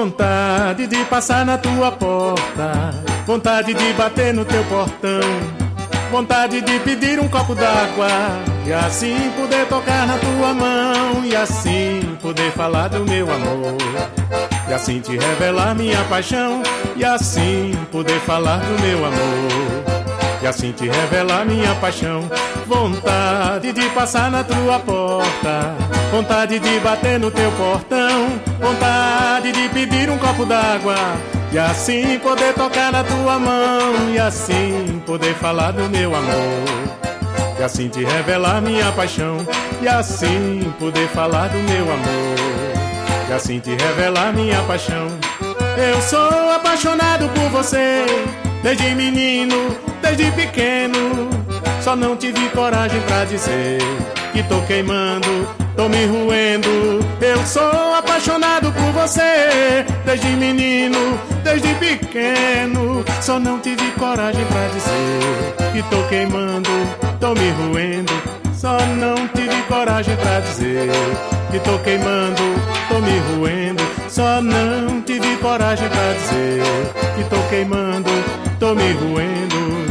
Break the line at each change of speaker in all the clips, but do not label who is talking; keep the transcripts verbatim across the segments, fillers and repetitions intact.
Vontade de passar na tua porta, vontade de bater no teu portão, vontade de pedir um copo d'água e assim poder tocar na tua mão, e assim poder falar do meu amor, e assim te revelar minha paixão, e assim poder falar do meu amor, e assim te revelar minha paixão. Vontade de passar na tua porta, vontade de bater no teu portão, vontade de pedir um copo d'água e assim poder tocar na tua mão, e assim poder falar do meu amor, e assim te revelar minha paixão, e assim poder falar do meu amor, e assim te revelar minha paixão. Eu sou apaixonado por você, desde menino, desde pequeno, só não tive coragem pra dizer que tô queimando, tô me roendo. Eu sou apaixonado por você, desde menino, desde pequeno, só não tive coragem pra dizer que tô queimando, tô me roendo. Só não tive coragem pra dizer que tô queimando, tô me roendo. Só não tive coragem pra dizer que tô queimando, tô me roendo.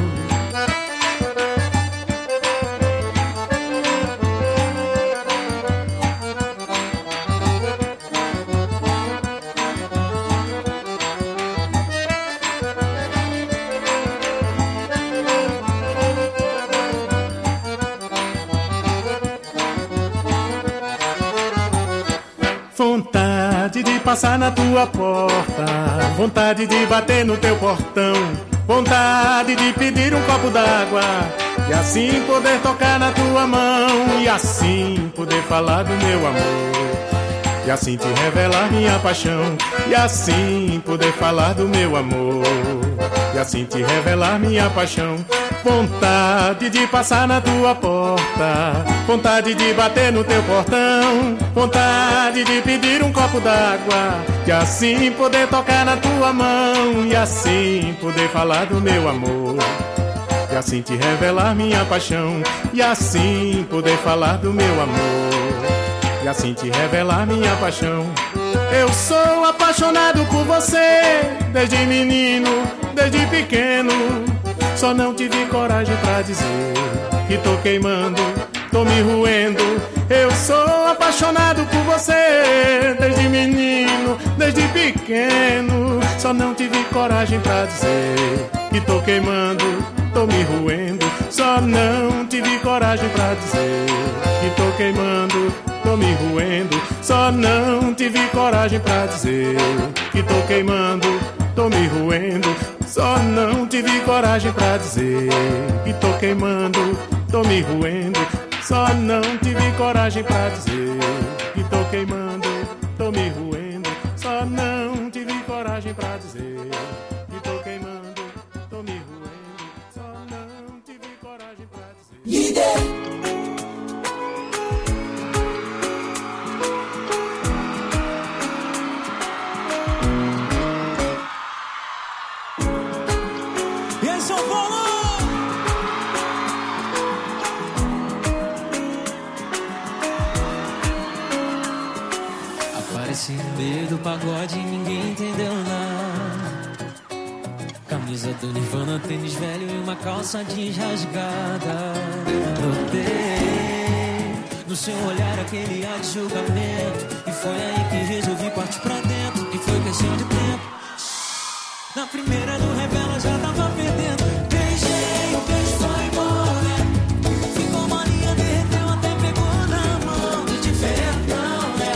Vontade de passar na tua porta, vontade de bater no teu portão, vontade de pedir um copo d'água e assim poder tocar na tua mão, e assim poder falar do meu amor, e assim te revelar minha paixão, e assim poder falar do meu amor, e assim te revelar minha paixão. Vontade de passar na tua porta, vontade de bater no teu portão, vontade de pedir um copo d'água e assim poder tocar na tua mão, e assim poder falar do meu amor, e assim te revelar minha paixão, e assim poder falar do meu amor, e assim te revelar minha paixão. Eu sou apaixonado por você, desde menino, desde pequeno, só não tive coragem pra dizer que tô queimando, tô me roendo. Eu sou apaixonado por você, desde menino, desde pequeno, só não tive coragem pra dizer que tô queimando, tô me roendo. Só não tive coragem pra dizer que tô queimando, tô me roendo. Só não tive coragem pra dizer que tô queimando, tô me roendo. Só não tive coragem pra dizer que tô queimando, tô me roendo. Só não tive coragem pra dizer que tô queimando, tô me roendo. Só não tive coragem pra dizer que tô queimando, tô me roendo. Só não tive coragem pra dizer. Líder!
No meio do pagode ninguém entendeu nada. Camisa do Nirvana, tênis velho e uma calça jeans rasgada. Notei no seu olhar aquele ar de julgamento, e foi aí que resolvi partir pra dentro, e foi questão de tempo. Na primeira do Revela já tava perdendo. Beijei, o beijo foi embora. Ficou molinha, derreteu, até pegou na mão. De diferentão, né?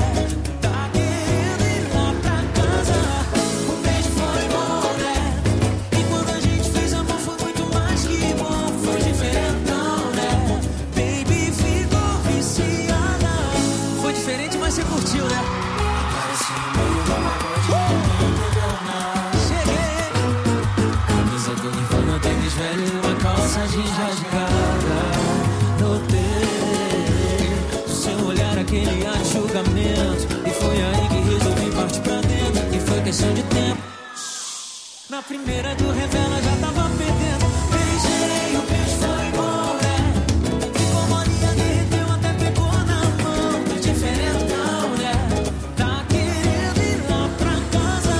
Você curtiu, né? Apareci no meio da pagode, cheguei. Camisa do Nirvana, tênis velho e uma calça jeans rasgada. Notei no seu olhar aquele ar de julgamento, e foi aí que resolvi partir pra dentro, e foi questão de tempo. Na primeira do Revela já tava perdendo. Beijei, o beijo foi embora. Ficou molinha, derreteu, até pegou na mão. Diferente. Tá querendo ir lá pra casa.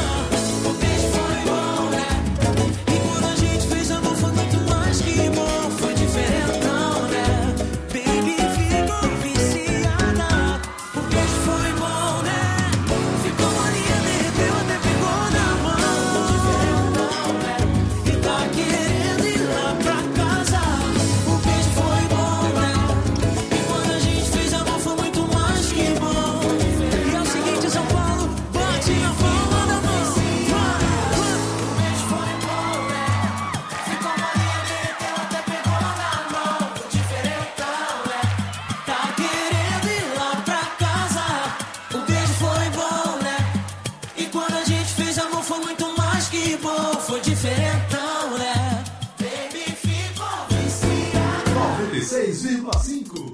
seis vírgula cinco.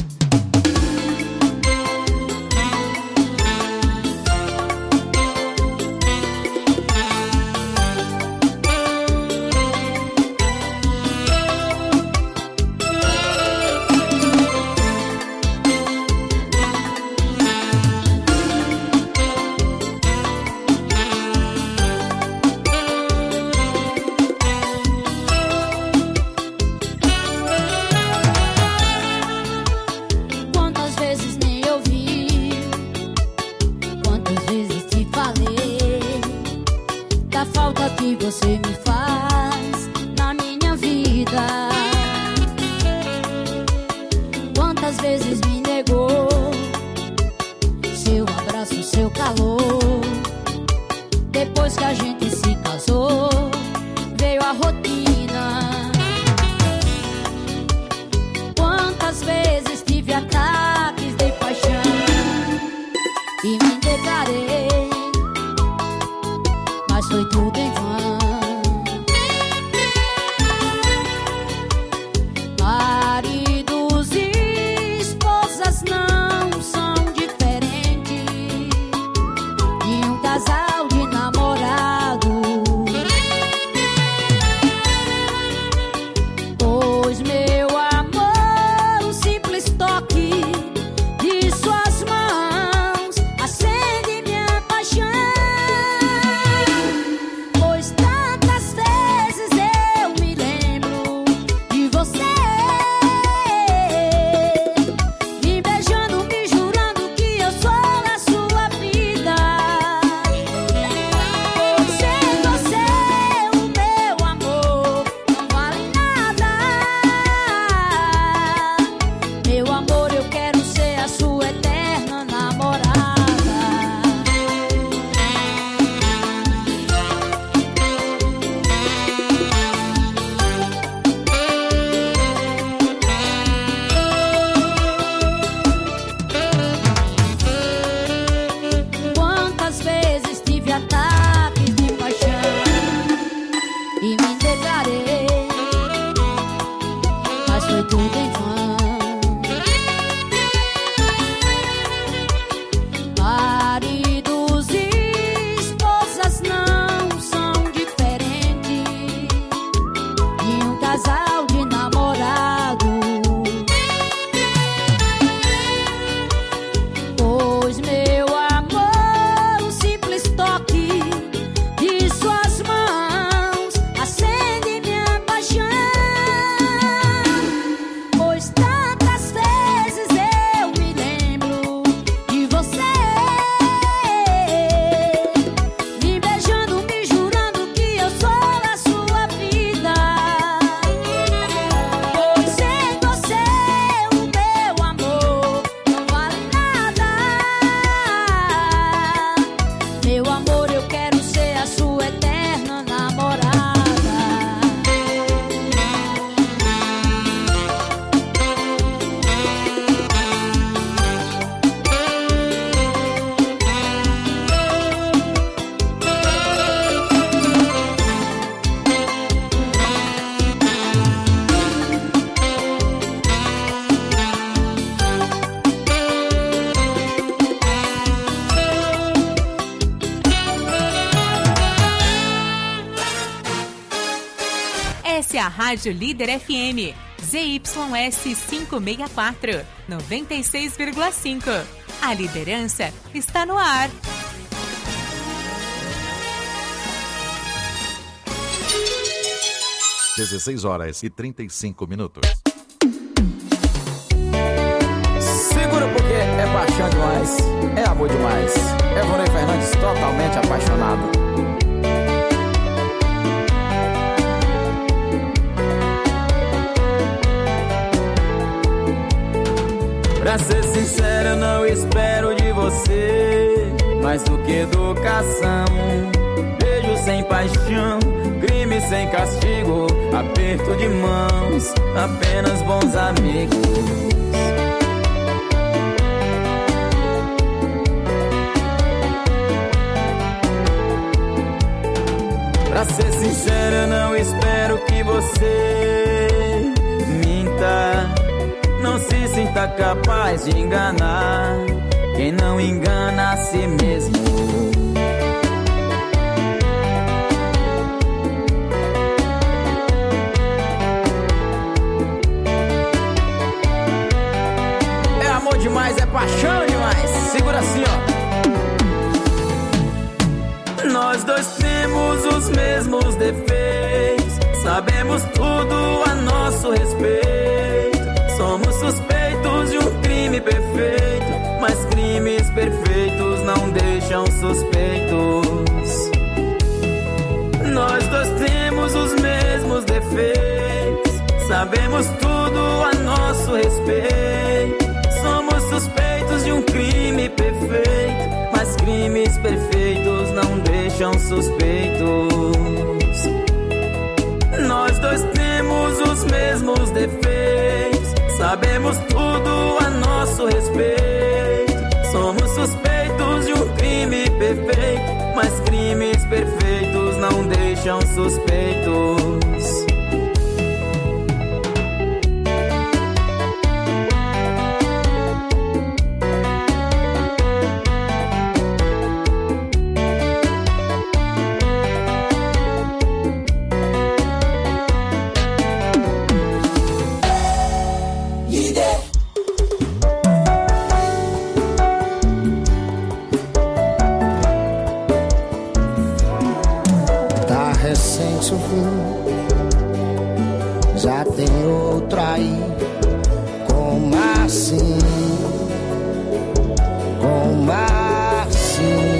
Você me faz na minha vida. Quantas vezes me negou seu abraço, seu calor. Depois que a gente se casou, veio a rotina. Quantas vezes tive ataques de paixão e me declarei, mas foi tudo em vão. Maridos e esposas não são diferentes de um casal de namorados, pois meu amor, um simples toque de suas mãos acende minha paixão. Pois tantas vezes eu me lembro de você, me beijando, me jurando que eu sou a sua vida. Pois sem você o meu amor não vale nada. Meu amor, eu quero ser a sua eterna namorada. Quantas vezes tive ataques de paixão e me declarei, mas foi tudo em vão. Maridos e esposas não são diferentes de um casal de namorados, pois meu amor, um simples toque de suas mãos acende minha paixão. Pois tantas vezes eu me lembro de você, me beijando, me jurando que eu sou a sua vida. Pois sem você o meu amor não vale nada. Meu amor, eu quero ser a sua eterna namorada.
Essa é a Rádio Líder F M, Z Y S quinhentos e sessenta e quatro, noventa e seis vírgula cinco. A liderança está no ar.
dezesseis horas e trinta e cinco minutos.
Segura porque é paixão demais, é amor demais. É Vonei Fernandes totalmente apaixonado. Pra ser sincero, eu não espero de você mais do que educação. Beijo sem paixão, crime sem castigo, aperto de mãos, apenas bons amigos. Pra ser sincero, eu não espero que você minta. seria capaz de enganar quem não engana a si mesmo. É amor demais, é paixão demais. Segura assim, ó. Nós dois temos os mesmos defeitos, sabemos tudo a nosso respeito. Somos suspeitos de um crime perfeito, mas crimes perfeitos não deixam suspeitos. Nós dois temos os mesmos defeitos, sabemos tudo a nosso respeito. Somos suspeitos de um crime perfeito, mas crimes perfeitos não deixam suspeitos. Nós dois temos os mesmos defeitos, sabemos tudo a nosso respeito. Somos suspeitos de um crime perfeito, mas crimes perfeitos não deixam suspeitos.
Já tem outro aí. Como assim? Como assim?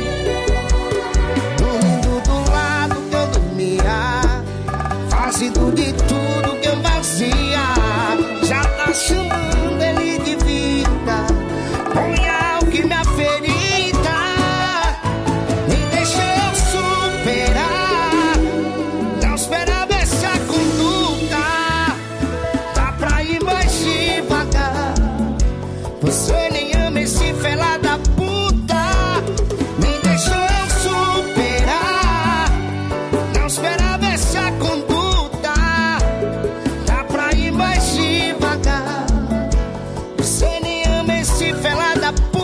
Dormindo do lado que eu dormia, fazendo de tudo que eu fazia. Já tá chamando ele de vida. Põe algo que me ferida, nem deixa eu superar. Não esperava essa conduta, dá pra ir mais devagar. Você nem ama esse fela da puta, nem deixou eu superar. Não esperava essa conduta, dá pra ir mais devagar. Você nem ama esse fela da puta.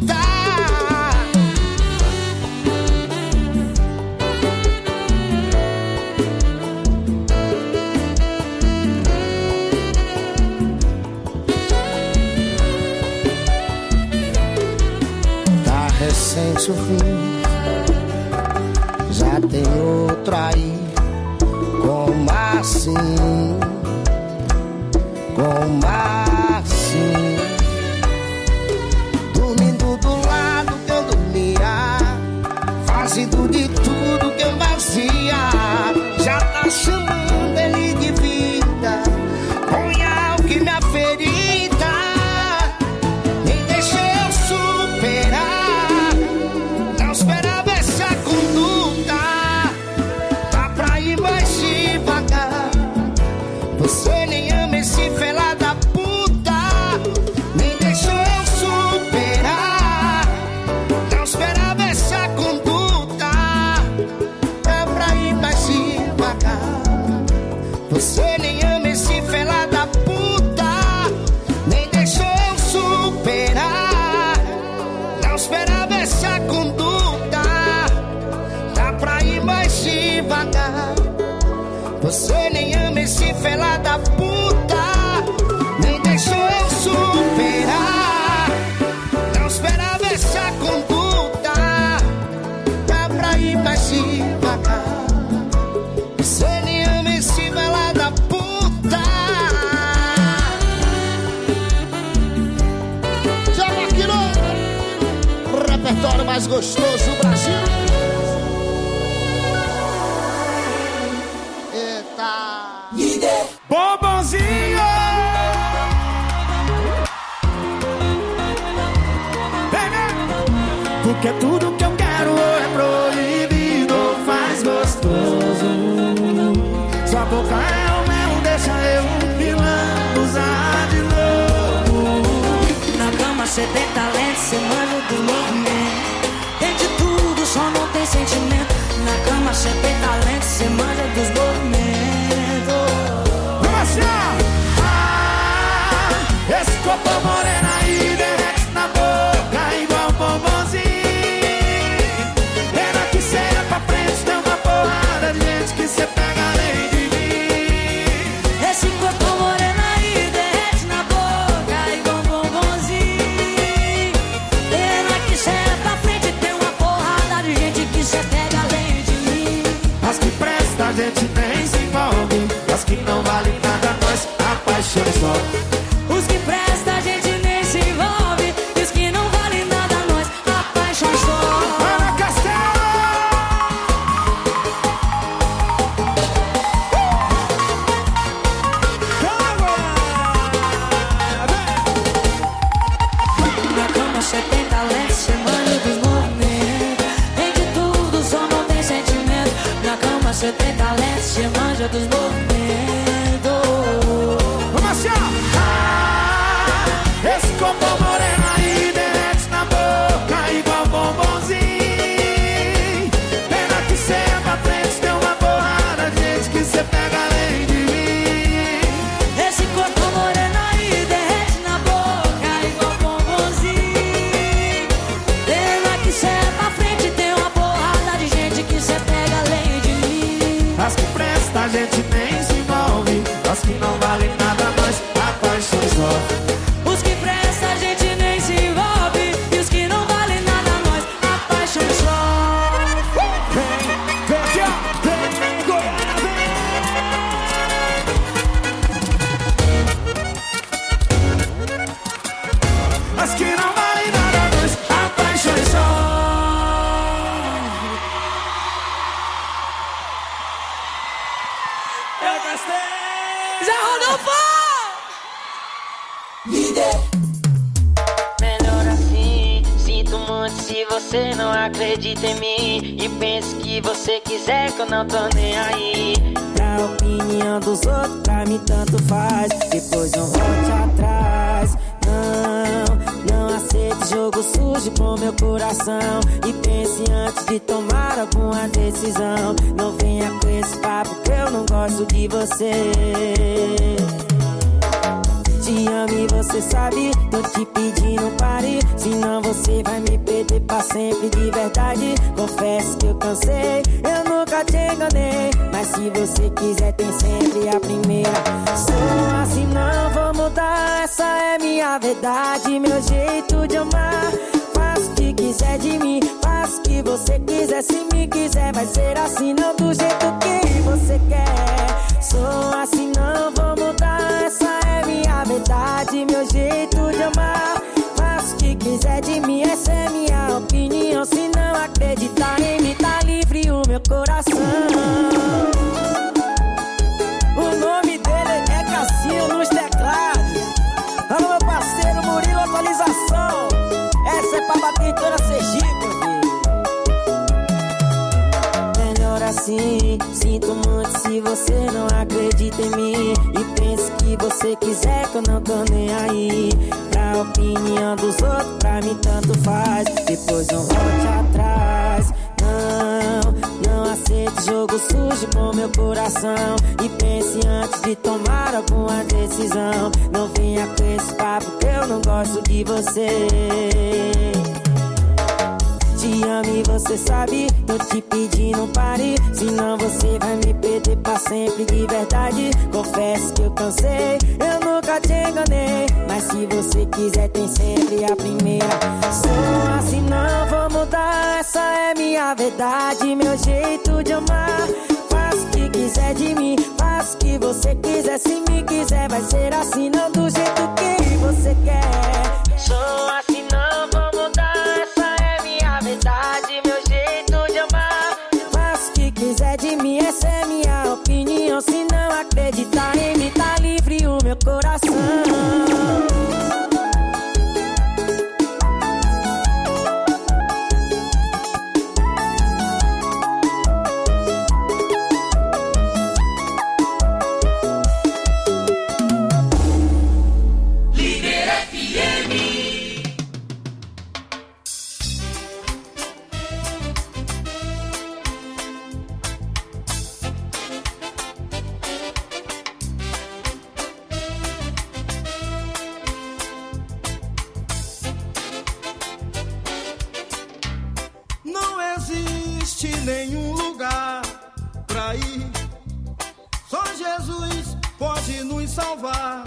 Recente o fim, já tem outro aí. Como assim? Como assim? Dormindo do lado que eu dormia, fazendo de tudo que eu fazia. Já tá chamando ele de vida. Põe algo que me ferida, nem deixa eu superar. Não esperava essa conduta, dá pra ir mais devagar. Você nem ama esse fela da puta, nem deixou eu superar. Não esperava essa conduta, dá pra ir mais devagar. Você nem ama esse fela da puta, nem deixou eu superar. Não esperava essa conduta, dá pra ir mais devagar. Você nem ama esse fela da puta, nem deixou eu superar. Não esperava essa conduta, dá pra ir mais devagar. Você nem ama esse fela da puta. Joga aqui no repertório mais gostoso do Brasil. Eita!
Bombonzinho! Porque tudo que eu quero é proibido, faz gostoso. Sua boca é o mel, deixa eu vilão usar de novo.
Na cama cê tem talento, cê manja do movimento. Tem de tudo, só não tem sentimento. Na cama cê tem talento, cê manja dos movimentos.
Vamos lá! Ah,
Esse corpo moreno aí derrete na boca igual bombonzinho. Pena que cê é pra frente, tem uma porrada de gente que cê pega além de mim.
Esse corpo moreno aí derrete na boca igual bombonzinho. Pena que cê é pra frente, tem uma porrada de gente que cê pega além de mim.
As que presta a gente nem se envolve, as que não valem nada nós apaixonamos só.
Os que presta a gente nem se envolve, e os que não valem nada nós apaixonamos só.
Ana Castelo!
Na cama cê tem talento, cê manja dos movimentos. Tem de tudo, só não tem sentimento. Na cama cê tem talento, cê manja dos movimentos.
Vamos assim, ó! Ah, esse corpo moreno aí derrete na boca igual bombonzinho. Pena que cê é pra frente, tem uma porrada de gente que cê pega além de mim.
Esse corpo moreno aí derrete na boca igual bombonzinho. Pena que cê é pra frente, tem uma porrada de gente que cê pega além de mim.
As que presta a gente nem se envolve, as que não valem nada nós apaixonamos só.
Os que presta a gente nem se envolve, e os que não valem nada nós apaixonamos só.
Vem, vem aqui, ó, vem, Goiânia, vem. As que não valem nada nós apaixonamos só. Eu gostei.
Já Rodolfo!
Melhor assim, sinto muito se você não acredita em mim e pensa que você quiser que eu não tô nem aí.
Pra opinião dos outros, pra mim tanto faz. Depois não volte atrás. Não, não aceite jogo sujo com meu coração. E pense antes de tomar alguma decisão. Não venha com esse papo que eu não gosto de você. Te amo e você sabe, tô te pedindo pare. Senão você vai me perder pra sempre de verdade. Confesso que eu cansei, eu nunca te enganei. Mas se você quiser tem sempre a primeira. Sou assim, não vou mudar, essa é minha verdade. Meu jeito de amar, faço o que quiser de mim. Faço o que você quiser, se me quiser vai ser assim, não do jeito que você quer. Sou assim, não vou mudar, essa é minha verdade, meu jeito de amar. Faço o que quiser de mim, essa é minha opinião. Se não acreditar em mim, tá livre o meu coração. O nome dele é Cassinho nos teclados. Alô, meu parceiro Murilo, atualização. Essa é pra bater em toda Sergipe, meu filho. Melhor assim, sinto muito se você não acredita em mim e pensa que você quiser que eu não tô nem aí. Pra opinião dos outros, pra mim tanto faz. Depois não volte atrás. Não, não aceite jogo sujo com meu coração. E pense antes de tomar alguma decisão. Não venha com esse papo que eu não gosto de você. Te amo e você sabe, tô te pedindo pare. Senão você vai me perder pra sempre de verdade. Confesso que eu cansei, eu nunca te enganei. Mas se você quiser tem sempre a primeira. Sou assim, não vou mudar, essa é minha verdade. Meu jeito de amar, faço o que quiser de mim. Faço o que você quiser, se me quiser vai ser assim, não do jeito que você quer.
Sou assim, não vou mudar, essa é minha verdade, meu jeito de amar.
Faço o que quiser de mim, essa é minha opinião. Se não acreditar em mim, tá livre o meu coração.
Líder F M.
cair. Só Jesus pode nos salvar.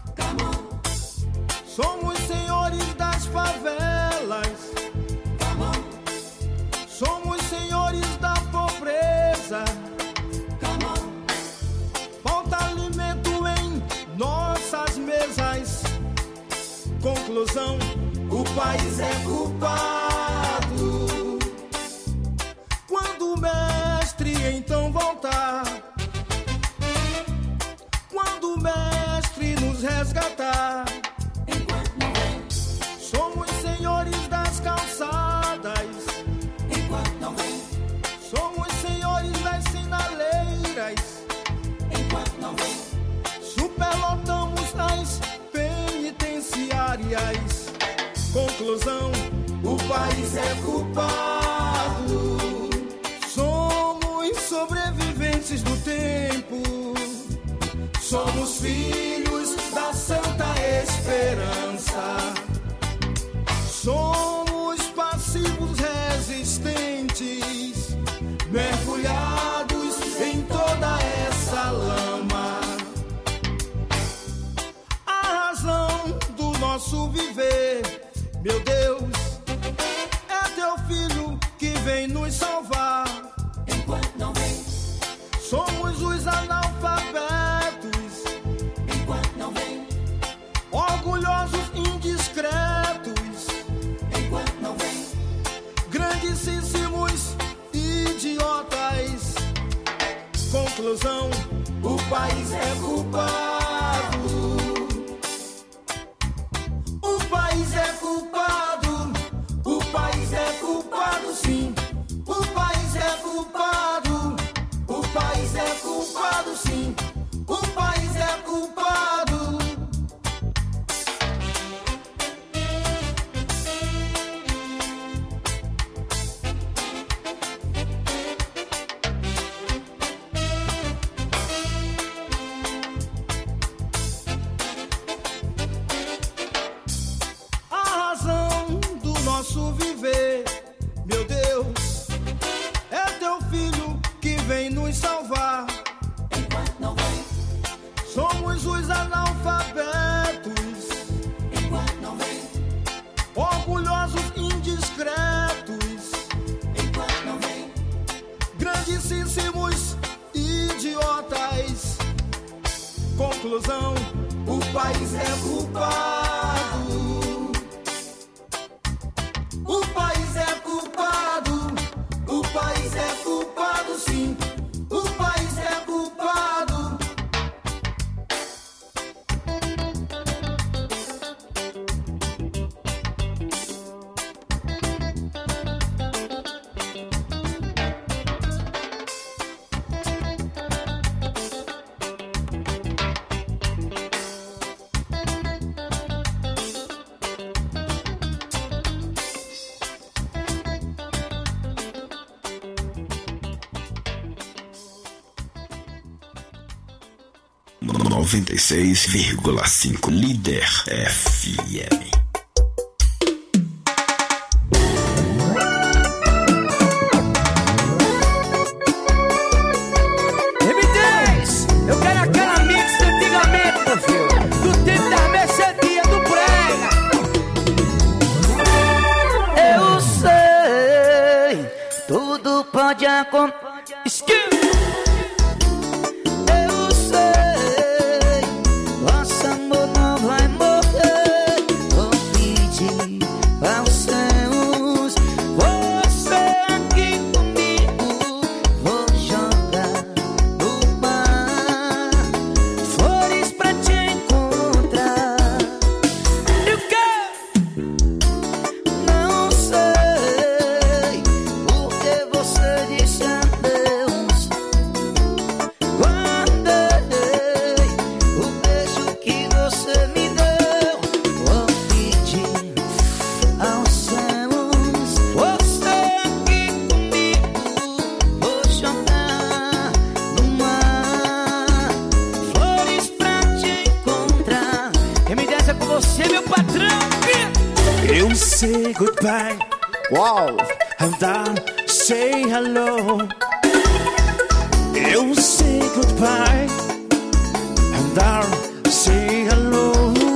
Somos senhores das favelas. Somos senhores da pobreza. Falta alimento em nossas mesas. Conclusão: o país é culpado. Quando o mestre então voltar, quando o mestre nos resgatar, enquanto não vem, somos senhores das calçadas. Enquanto não vem, somos senhores das sinaleiras. Enquanto não vem, superlotamos as penitenciárias. Conclusão: o país é culpado. Somos sobreviventes do tempo. Somos filhos da Santa Esperança. Somos passivos resistentes, mergulhados em toda essa lama. A razão do nosso viver, meu Deus, é teu filho que vem nos salvar. Enquanto não vem, somos os analfabetos. Enquanto não vem, orgulhosos indiscretos. Enquanto não vem, grandíssimos idiotas. Conclusão: o país é culpado. O país é culpado. O país é culpado, sim. O país é culpado. O país é culpado, sim. O país é culpado. A razão do nosso viver, meu Deus, é teu filho que vem nos salvar. Enquanto não vem, somos os analfabetos. Enquanto não vem, orgulhosos indiscretos. Enquanto não vem, grandíssimos idiotas. Conclusão: o país é culpado. O país é culpado. O país é culpado, sim. O país é culpado.
noventa e seis vírgula cinco Líder F M.
M dez, eu quero aquela mix de antigamente, meu filho, do tempo da mercearia do prega.
Eu sei, tudo pode acontecer.
Say goodbye, wow, and then say hello.
Eu say goodbye and I'll say hello.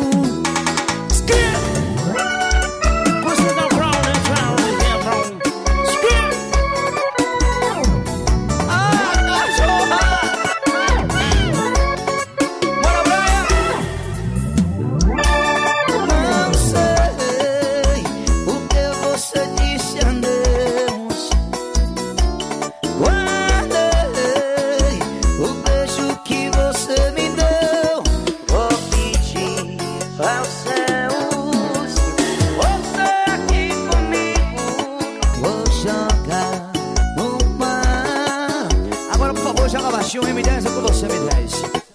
M dez é com você, M dez.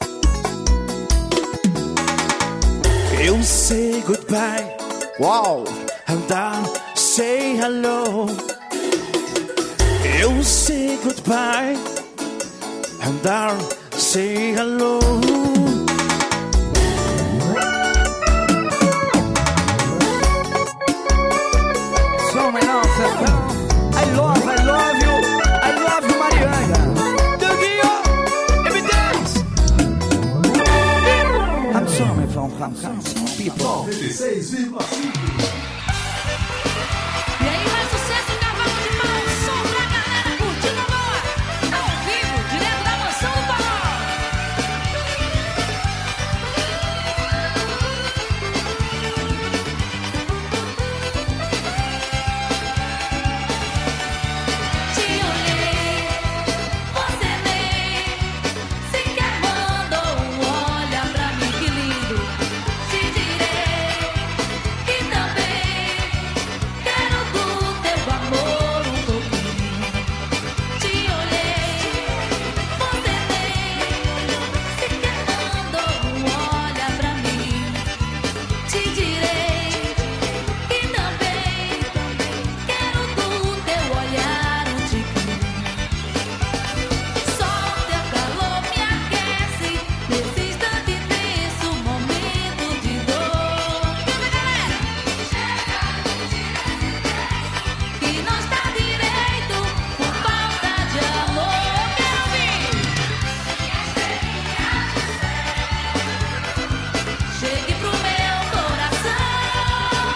Eu say goodbye, wow, and I'll say hello. Eu say goodbye, and I'll say hello.
So my love, I love, I love you, I love you, Mariana. I'm sorry from Hong Kong, people.
noventa e seis vírgula cinco.
E aí, mais sucesso, cavalo de pau, som pra galera curtindo agora. Ao vivo, direto da mansão do Forró. Te olhei, você nem sequer mandou um olha pra mim, que lindo. Te direi que também quero do teu amor um pouquinho. Te olhei, você nem sequer mandou um olha pra mim. Te direi que também quero do teu olhar um tiquinho. Só teu calor me aquece nesse instante tenso, momento de dor. Canta, galera! Que não está direito por falta de amor. Quero ouvir! Chegue pro meu coração,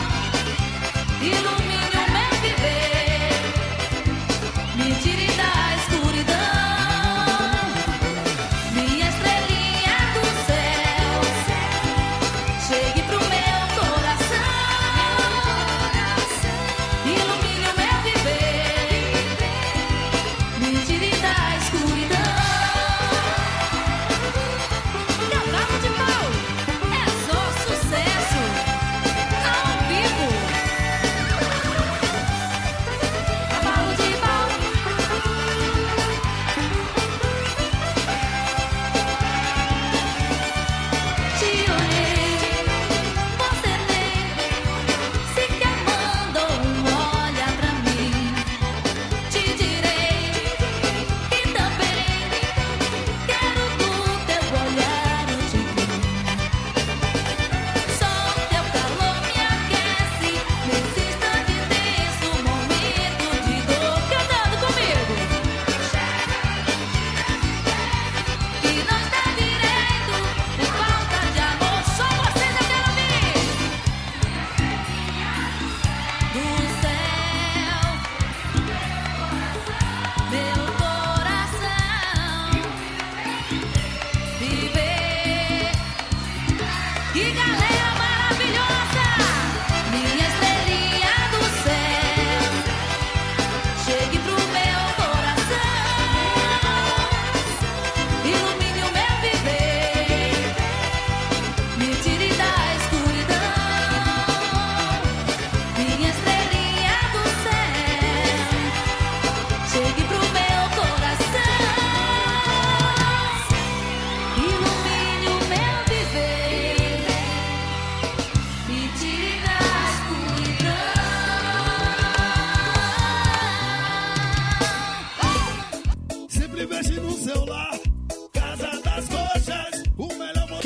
ilumine o meu viver, me tire da escuridão, minha estrelinha do céu. Chegue pro meu coração, ilumine o meu viver, me tire da escuridão. Cavalo de pau, é só sucesso ao vivo.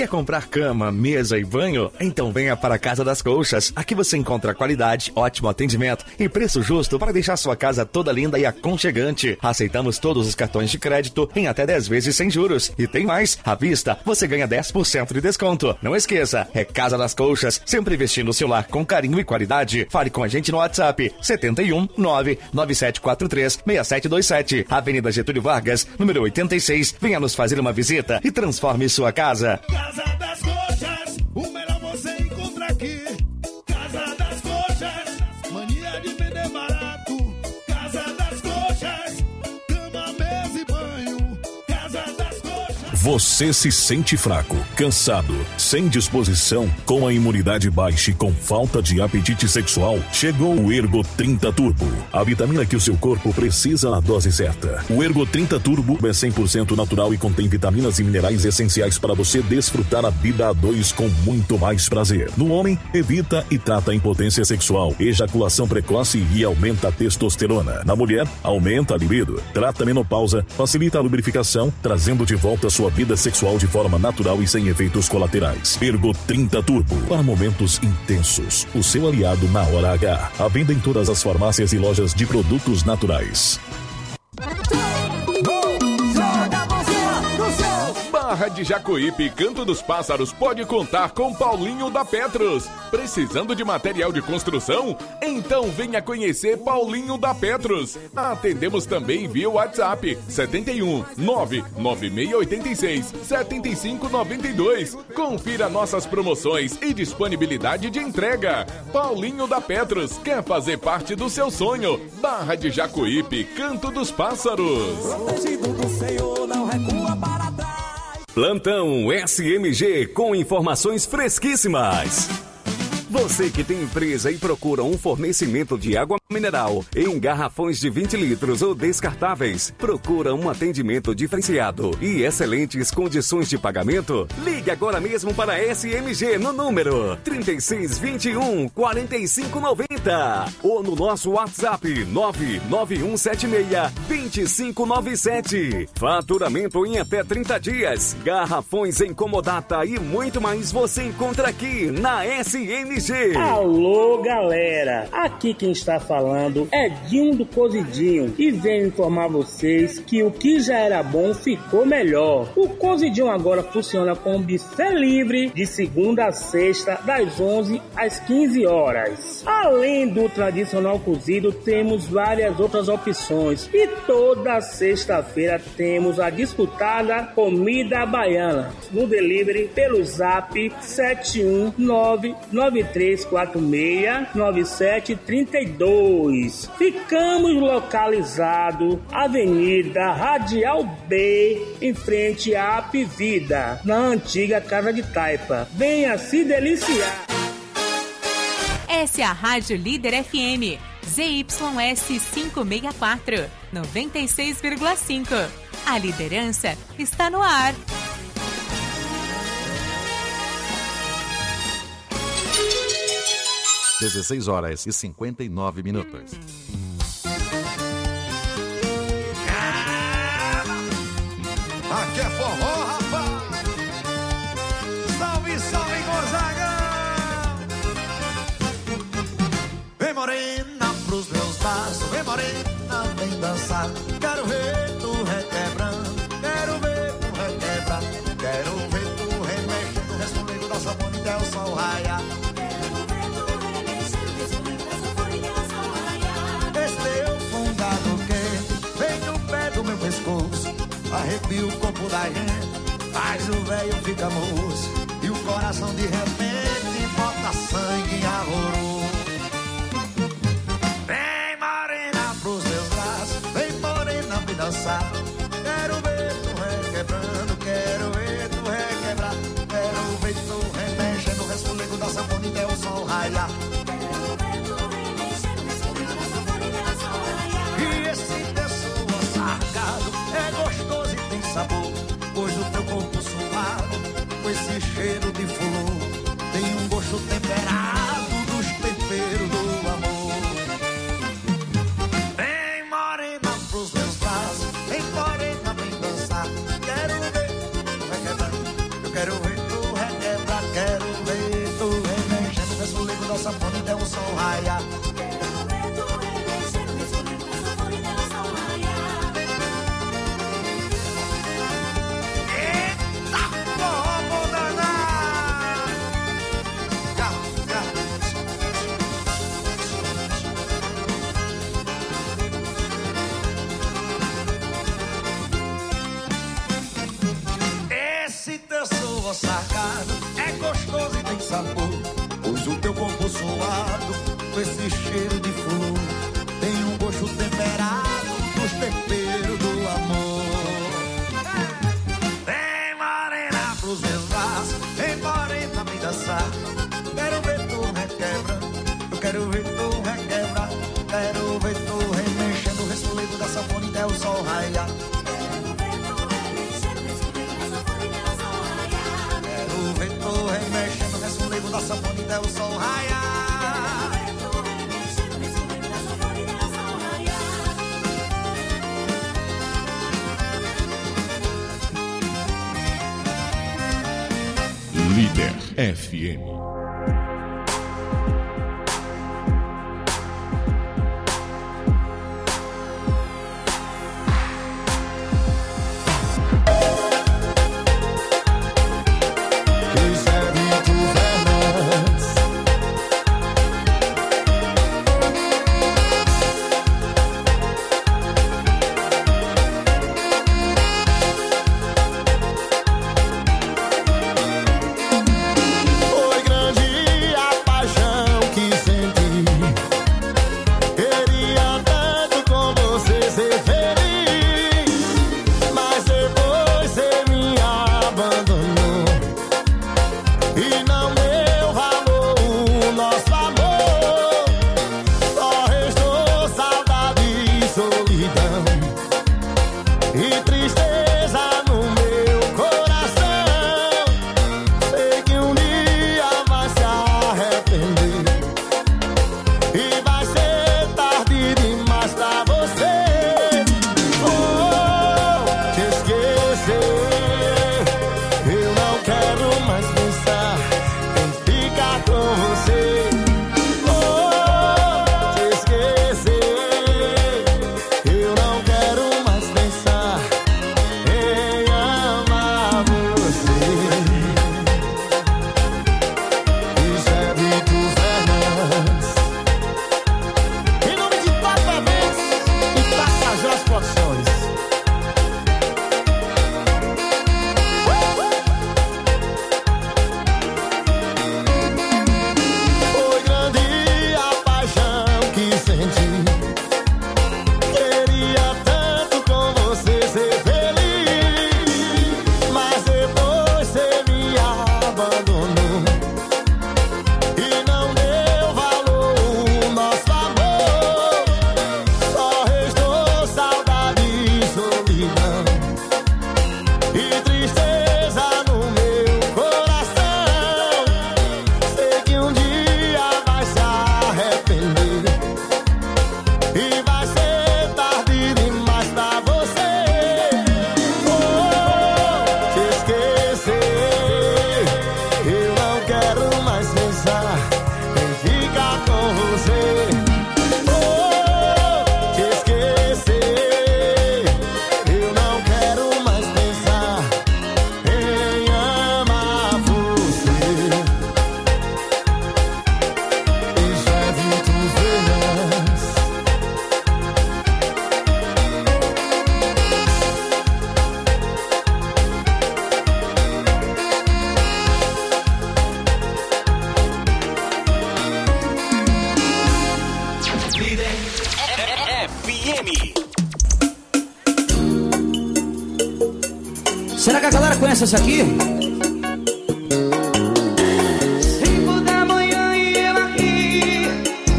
Quer comprar cama, mesa e banho? Então venha para a Casa das Colchas. Aqui você encontra qualidade, ótimo atendimento e preço justo para deixar sua casa toda linda e aconchegante. Aceitamos todos os cartões de crédito em até dez vezes sem juros. E tem mais, à vista você ganha dez por cento de desconto. Não esqueça, é Casa das Colchas, sempre vestindo o seu lar com carinho e qualidade. Fale com a gente no WhatsApp setenta e um, nove nove sete quatro três, seis sete dois sete, Avenida Getúlio Vargas, número oitenta e seis. Venha nos fazer uma visita e transforme sua casa.
Casa das Coxas, o melhor você encontra aqui. Casa das Coxas, mania de vender barato. Casa das Coxas, cama, mesa e banho. Casa das Coxas.
Você se sente fraco, cansado, sem disposição, com a imunidade baixa e com falta de apetite sexual? Chegou o Ergo trinta Turbo, a vitamina que o seu corpo precisa na dose certa. O Ergo trinta Turbo é cem por cento natural e contém vitaminas e minerais essenciais para você desfrutar a vida a dois com muito mais prazer. No homem, evita e trata a impotência sexual, ejaculação precoce e aumenta a testosterona. Na mulher, aumenta a libido, trata a menopausa, facilita a lubrificação, trazendo de volta a sua vida sexual de forma natural e sem efeitos colaterais. Ergo trinta Turbo, para momentos intensos. O seu aliado na hora H. À venda em todas as farmácias e lojas de produtos naturais.
Barra de Jacuípe, Canto dos Pássaros pode contar com Paulinho da Petros. Precisando de material de construção? Então venha conhecer Paulinho da Petros. Atendemos também via WhatsApp setenta e um, nove nove seis oito seis, sete cinco nove dois. Confira nossas promoções e disponibilidade de entrega. Paulinho da Petros quer fazer parte do seu sonho. Barra de Jacuípe, Canto dos Pássaros.
Protegido do Senhor, não recua para trás.
Plantão S M G com informações fresquíssimas. Você que tem empresa e procura um fornecimento de água mineral em garrafões de vinte litros ou descartáveis, procura um atendimento diferenciado e excelentes condições de pagamento? Ligue agora mesmo para a S M G no número trinta e seis, vinte e um, quarenta e cinco, noventa ou no nosso WhatsApp nove nove um sete seis, dois cinco nove sete. Faturamento em até trinta dias, garrafões em comodata e muito mais você encontra aqui na S M G.
Alô, galera! Aqui quem está falando é Dinho do Cozidinho e venho informar vocês que o que já era bom ficou melhor. O Cozidinho agora funciona com buffet livre de segunda a sexta, das onze às quinze horas. Além do tradicional cozido, temos várias outras opções e toda sexta-feira temos a disputada comida baiana no delivery pelo zap sete um nove nove três quatro seis nove sete três dois. Ficamos localizados Avenida Radial B, em frente à Apivida, na antiga Casa de Taipa. Venha se deliciar.
Essa é a Rádio Líder F M, Z Y S quinhentos e sessenta e quatro, noventa e seis vírgula cinco. A liderança está no ar.
dezesseis horas e cinquenta e nove minutos.
Aqui é forró, rapaz! Salve, salve, Gonzaga! Vem morena pros meus braços, vem morena, vem dançar. Quero ver tu requebrando, quero ver tu requebrar. Quero ver tu remexendo, resfolego da sabona até o sol raiar. Arrepia o corpo da gente, faz o velho ficar moço e o coração de repente bota sangue em alvoroço. Vem morena pros meus braços, vem morena me dançar. Quero ver tu requebrando, quero ver tu requebrar. Quero ver tu remexendo, o resfolego da sanfona até o sol raiar. E esse teu suor sargado é gostoso e tem sabor, pois o teu corpo suado, com esse cheiro de flor, tem um gosto temperado dos esse cheiro de flor tem um gosto temperado dos temperos do amor. Vem morena pros meus braços, vem morena me dançar. Quero ver tu requebra, eu quero ver tu requebra. Quero ver tu remexendo o resfolego da sanfona até o sol raiar. Quero ver tu remexendo o resfolego da sanfona até o sol raiar.
Líder F M.
Será que a galera conhece essa aqui?
Cinco da manhã e eu aqui.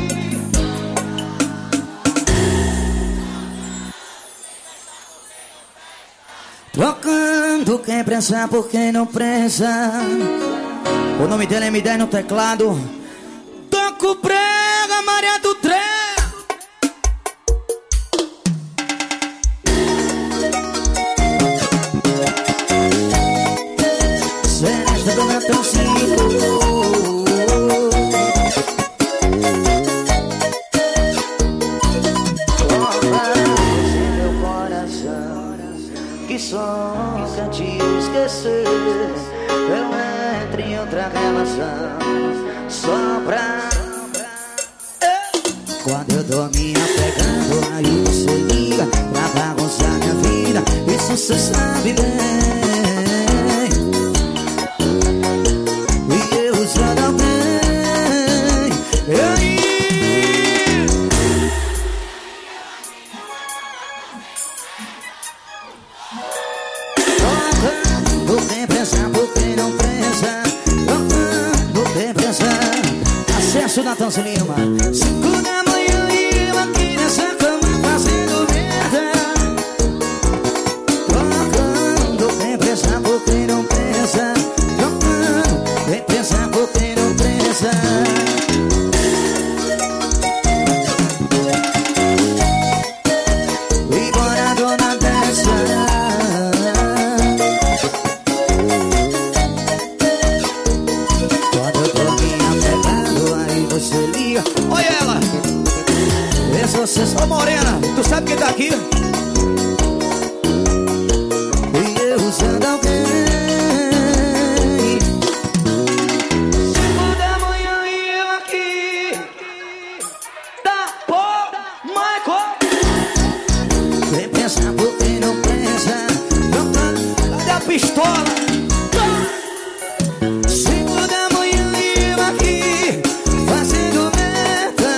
Trocando quem pressa por quem não pressa. O nome dele é M dez no teclado. Toco prega, Maria do Trem. Seresta do meu tão
Meu coração que só quer te esquecer. Eu entro em outra relação só pra...
Quando eu tô me apegando, aí você liga pra bagunçar minha vida. Isso cê sabe bem. E eu já não tenho.
Márcio Lima. Cinco da manhã e eu aqui nessa cama fazendo merda, trocando quem pensa por quem não pensa, trocando quem pensa por quem não pensa. E bora dona dessa. Quando eu tô me apegando, aí você liga. Oi ela, vê se você só morena. Tu sabe quem tá aqui? E eu usando alguém. Cinco da manhã e eu aqui. Da porra, Michael. Quem pensa por quem não pensa. Cadê a pistola? Cinco da manhã e eu aqui fazendo merda,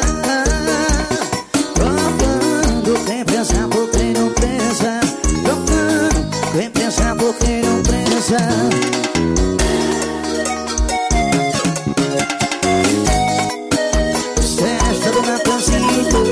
trocando quem pensa por quem não pensa, trocando quem pensa por quem não pensa. Festa do Natanzinho.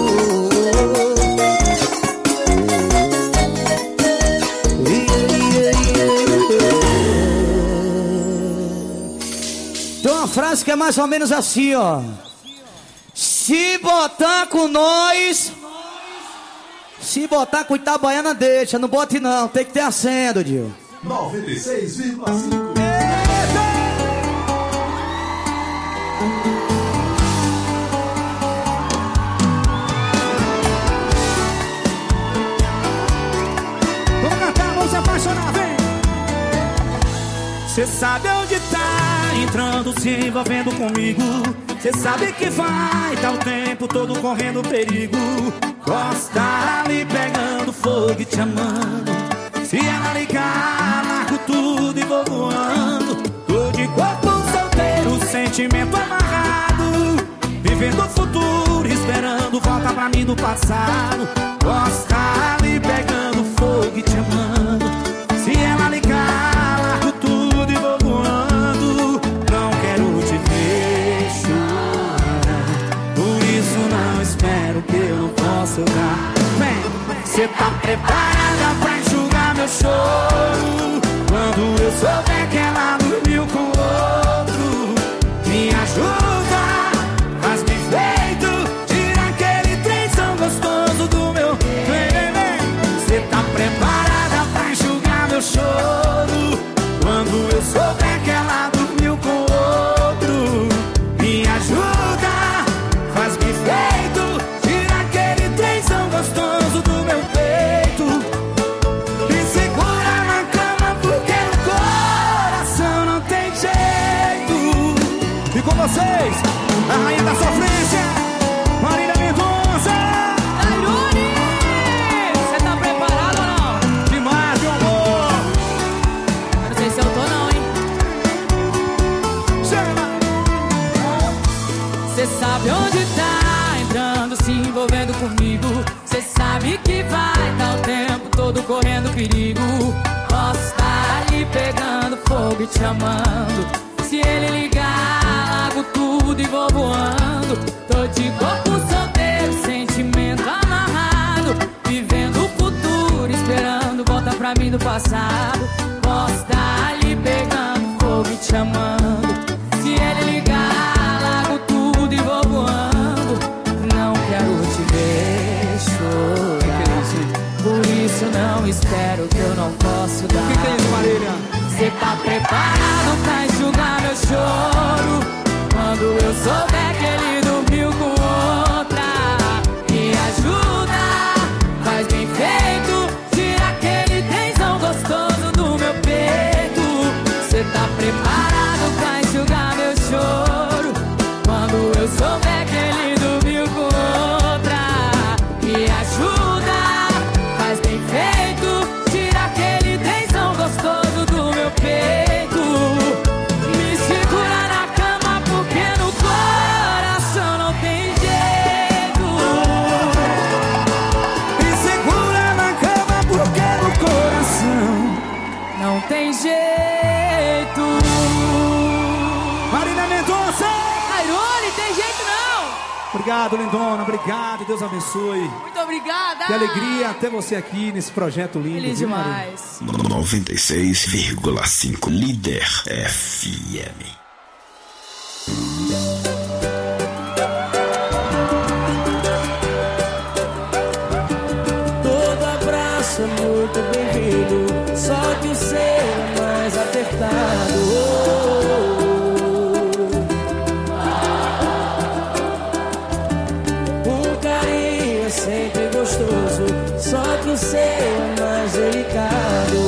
Tem uma frase que é mais ou menos assim, ó. Se botar com nós, se botar com Itabaiana deixa, não bote não, tem que ter acendo, Dio.
noventa e seis vírgula cinco.
Vamos cantar, vamos se apaixonar, vem.
Cê sabe onde tá entrando, se envolvendo comigo. Cê sabe que vai, tá o tempo todo correndo perigo. Gosta ali pegando fogo e te amando. Se ela ligar, largo tudo e vou voando. Tô de corpo solteiro, sentimento amarrado, vivendo o futuro, esperando volta pra mim do passado. Gosta ali pegando fogo e te amando. Se ela ligar, largo tudo e vou voando. Não quero te ver chorar, por isso não espero que eu não possa dar. Vem, cê tá preparada pra enxugar meu choro? Quando eu souber que ela dormiu com outro, me ajuda, faz bem feito, tira aquele trenzão gostoso do meu. Vem, vem, vem. Cê tá preparada pra enxugar meu choro? Quando eu souber que ela dormiu com outro, me ajuda, faz bem feito, tira aquele trenzão gostoso do meu peito. Me segura na cama porque no coração não tem jeito.
E com vocês, a rainha da sofrência, Marília Mendonça.
Ayuri, cê tá preparado ou não?
Demais, meu amor.
Eu não sei se eu tô não, hein?
Chama.
Cê sabe onde tá entrando, se envolvendo comigo. Cê sabe que vai dar o tempo todo correndo perigo. Posso estar ali pegando fogo e te amando. Se ele ligar, largo tudo e vou voando. Tô de corpo solteiro, sentimento amarrado, vivendo o futuro, esperando volta pra mim do passado. Posso estar ali pegando fogo e te amando. Se ele ligar, largo tudo e vou voando. Não quero te ver chorar, por isso não espero que eu não posso dar.
O que tem isso, Marília?
Cê tá preparado pra enxugar meu choro? Quando eu souber que ele dormiu com outra, me ajuda, faz bem feito, tira aquele trenzão gostoso do meu peito. Cê tá preparado pra enxugar meu choro? Quando eu souber que ele dormiu com outra, me ajuda, faz bem feito, tira aquele trenzão gostoso do meu peito. Me segura na cama porque no coração não tem jeito.
Me segura na cama porque no coração
não tem jeito.
Marília Mendonça.
Airone, tem jeito não.
Obrigado, lindona, obrigado, Deus abençoe.
Muito obrigada.
Que alegria ter você aqui nesse projeto lindo.
Feliz
viu,
demais.
noventa e seis vírgula cinco Líder F M.
Todo abraço é muito bem-vindo, só que o seu é mais apertado. Um carinho é sempre gostoso, só que o seu é mais delicado.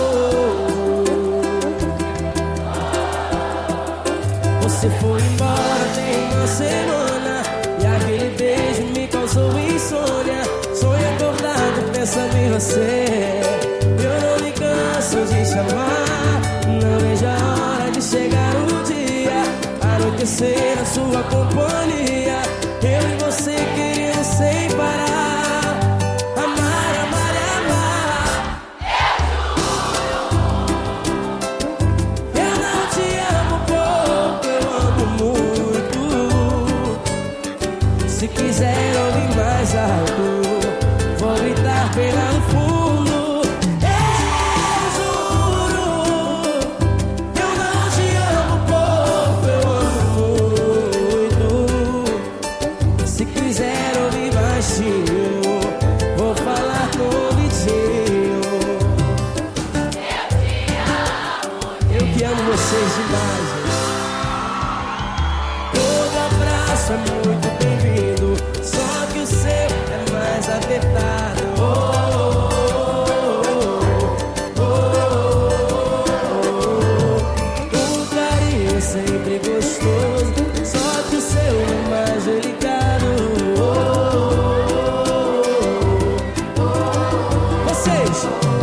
Você foi embora tem uma semana e aquele beijo me causou insônia. Sonho acordado pensando em você. Eu não me canso de chamar. Não vejo a hora de chegar o dia, anoitecer na sua companhia. Eu e você querendo sem parar. Amar, amar, amar. Eu não te amo pouco, eu amo muito. Se quiser ouvir mais alto, vou gritar pela no fundo. Eu juro, eu não te amo pouco, eu amo muito. Se quiser ouvir baixinho, vou falar no ouvidinho. Eu que amo vocês demais, gente. Todo abraço é muito bem-vindo, só que o seu é mais apertado. Oh, oh, oh, oh. O carinho é sempre gostoso, só que o seu é mais delicado. Oh, oh, oh. Vocês.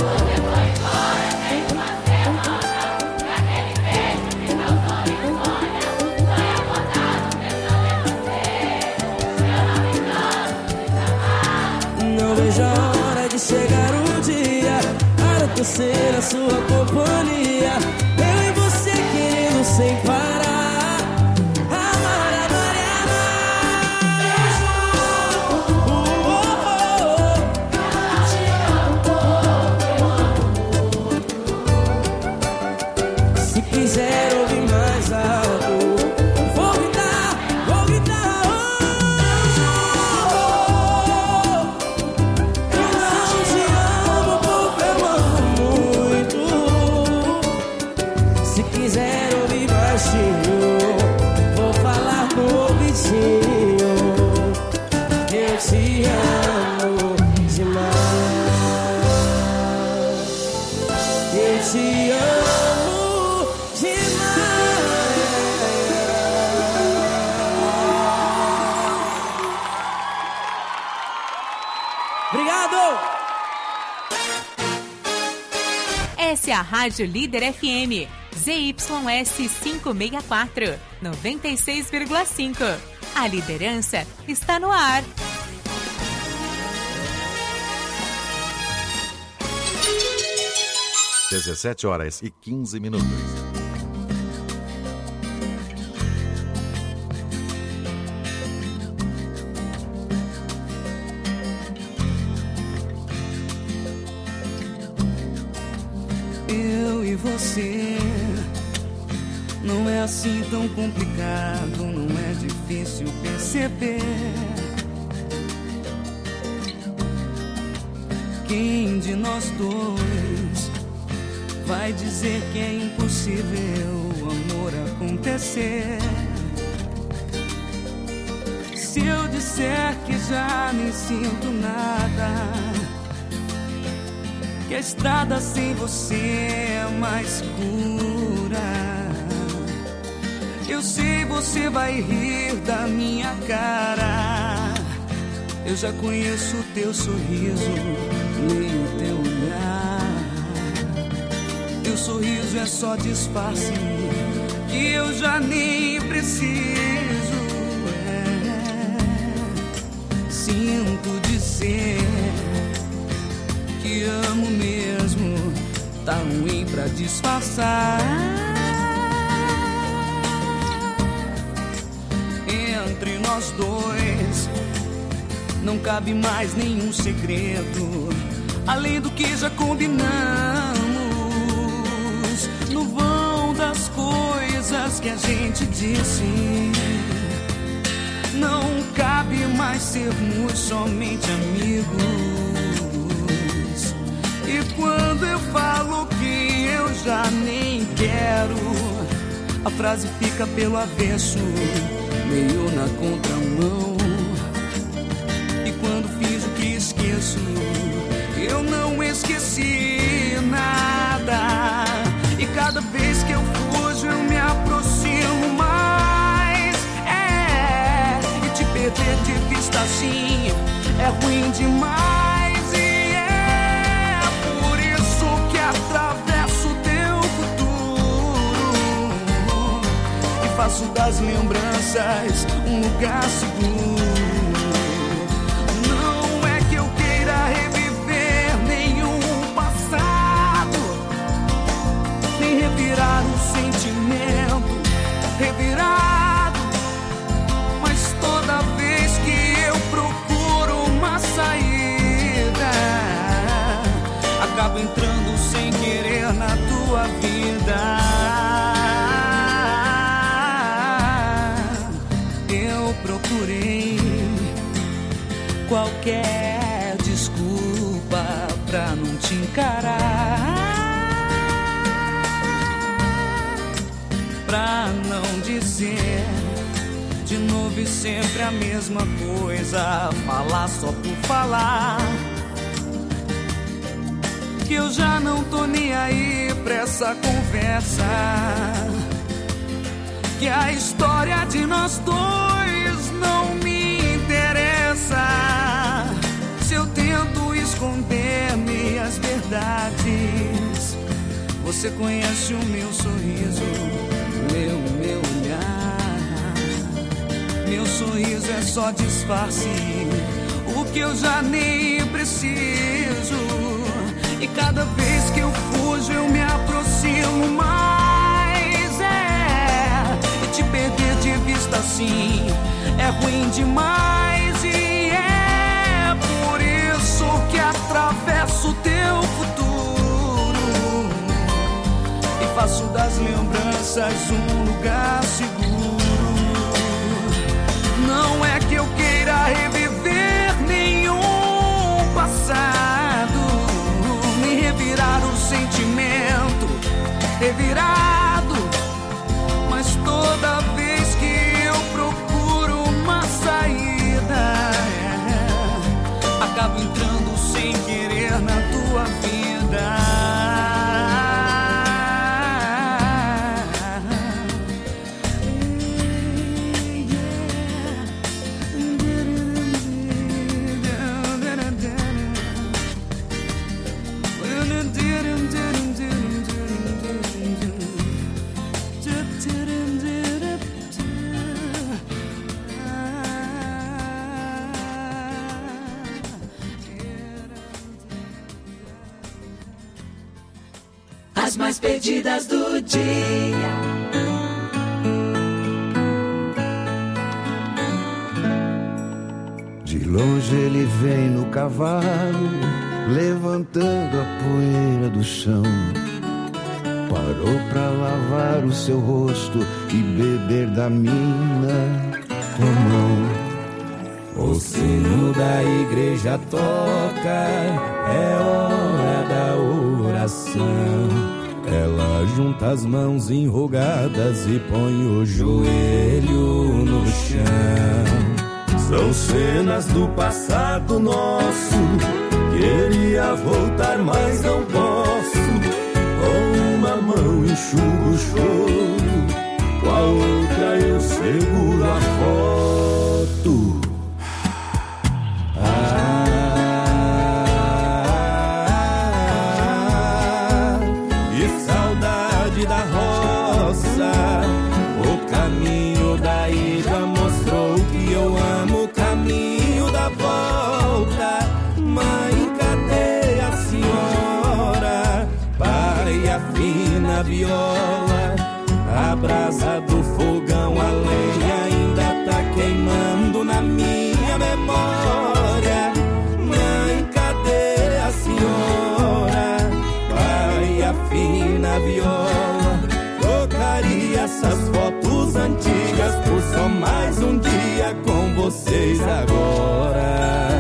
Não vejo a hora de chegar o dia, anoitecer na sua companhia. Eu e você querendo sem parar. Amar, amar e amar. Oh, oh, oh. Se quiser ouvir mais alto, vou gritar, vou gritar. Se quiser ouvir baixinho, vou falar no ouvidinho. Eu te amo demais. Eu te amo demais. Obrigado!
Essa é a Rádio Líder F M, Z Y S quinhentos e sessenta e quatro, noventa e seis vírgula cinco. A liderança está no ar.
dezessete horas e quinze minutos.
Eu e você, não é assim tão complicado, não é difícil perceber. Quem de nós dois vai dizer que é impossível o amor acontecer? Se eu disser que já nem sinto nada, que a estrada sem você é mais escura, eu sei você vai rir da minha cara. Eu já conheço o teu sorriso, leio o teu olhar. Teu sorriso é só disfarce que eu já nem preciso. É, sinto dizer que amo mesmo, tá ruim pra disfarçar. Entre nós
nós dois. Não cabe mais nenhum segredo, além do que já combinamos. No vão das coisas que a gente disse, não cabe mais sermos somente amigos. E quando eu falo que eu já nem quero, a frase fica pelo avesso, meio na contramão. E quando fiz o que esqueço, eu não esqueci nada. E cada vez que eu fujo eu me aproximo mais. É, e te perder de vista assim é ruim demais. E é por isso que atravesso teu futuro e faço das lembranças um lugar seguro. Não é que eu queira reviver nenhum passado, nem revirar um sentimento revirado, mas toda vez que eu procuro uma saída, acabo entrando sem querer na tua vida. Eu procurei qualquer desculpa pra não te encarar, pra não dizer de novo e sempre a mesma coisa, falar só por falar, que eu já não tô nem aí pra essa conversa, que a história de nós dois não me interessa. Se eu tento esconder minhas verdades, você conhece o meu sorriso, meu, meu olhar. Meu sorriso é só disfarce, o que eu já nem preciso. E cada vez que eu fujo eu me aproximo mais. É, e te perder de vista assim é ruim demais. E é por isso que atravesso teu futuro e faço das lembranças um lugar seguro. Não é que eu queira reviver nenhum passado, nem revirar o sentimento revirado, mas toda vez que eu procuro uma saída, é, acabo entrando sem querer na tua vida.
As mais perdidas do dia.
De longe ele vem no cavalo, levantando a poeira do chão. Parou pra lavar o seu rosto e beber da mina com a mão.
O sino da igreja toca, é hora da oração. Ela junta as mãos enrugadas e põe o joelho no chão. São cenas do passado nosso, queria voltar mas não posso. Com uma mão enxugo o choro, com a outra eu seguro a foto. Na viola, a brasa do fogão, a lenha ainda tá queimando.
memória. Mãe, cadê a senhora? Pai, afina a viola. Trocaria essas fotos antigas por só mais um dia com vocês agora.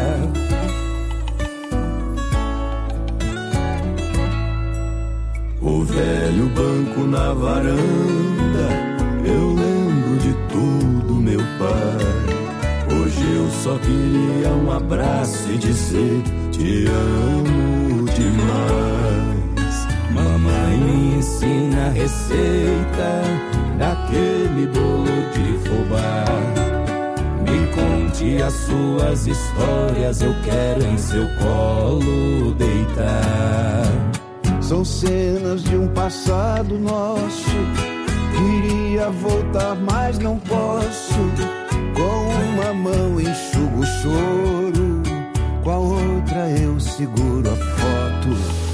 O velho banco na varanda, eu lembro de tudo, meu pai. Hoje eu só queria um abraço e dizer te amo demais. Mamãe me ensina a receita daquele bolo de fubá. Me conte as suas histórias, eu quero em seu colo deitar.
São cenas de um passado nosso. Queria voltar, mas não posso. Com uma mão enxugo o choro, com a outra eu seguro a foto.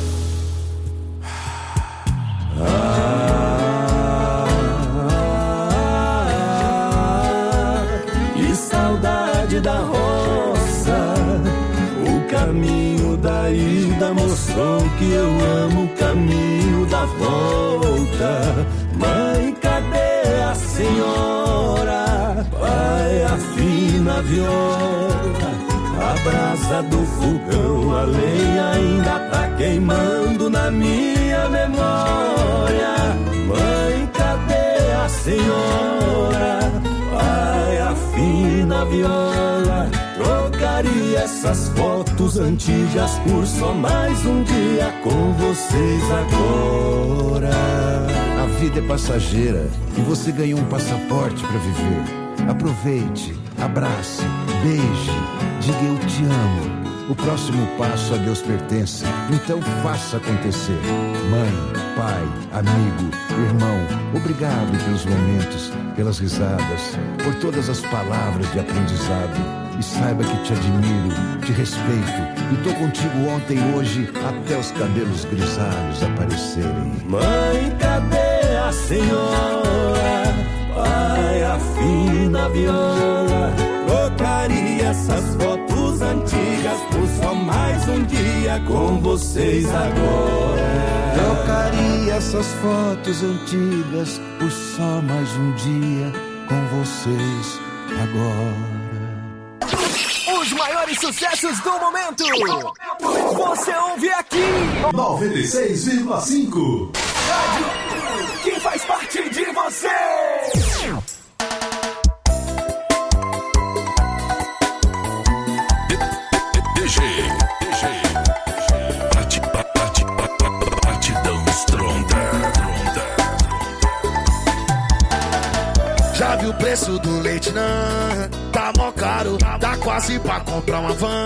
Ah, que saudade da roça. O caminho da ida mostrou que eu amo o caminho da volta. Mãe, cadê a senhora? Pai, afina a viola. A brasa do fogão, a lenha ainda tá queimando na minha memória. Mãe, cadê a senhora? Pai, afina a viola. Trocaria essas fotos antigas por só mais um dia com vocês agora.
A vida é passageira e você ganhou um passaporte para viver. Aproveite, abrace, beije, diga eu te amo. O próximo passo a Deus pertence, então faça acontecer. Mãe, pai, amigo, irmão, obrigado pelos momentos, pelas risadas, por todas as palavras de aprendizado. E saiba que te admiro, te respeito e tô contigo ontem e hoje até os cabelos grisalhos aparecerem.
Mãe, cadê a senhora? Pai, afina a viola. Trocaria essas fotos antigas por só mais um dia com vocês agora.
Trocaria essas fotos antigas por só mais um dia com vocês agora.
Os maiores sucessos do momento. Você ouve aqui.
noventa e seis vírgula cinco.
Rádio que faz parte de você.
D J, D J, bate, bate, batidão estronda.
Já viu o preço do leite, não? Tá mó caro, dá quase pra comprar uma van.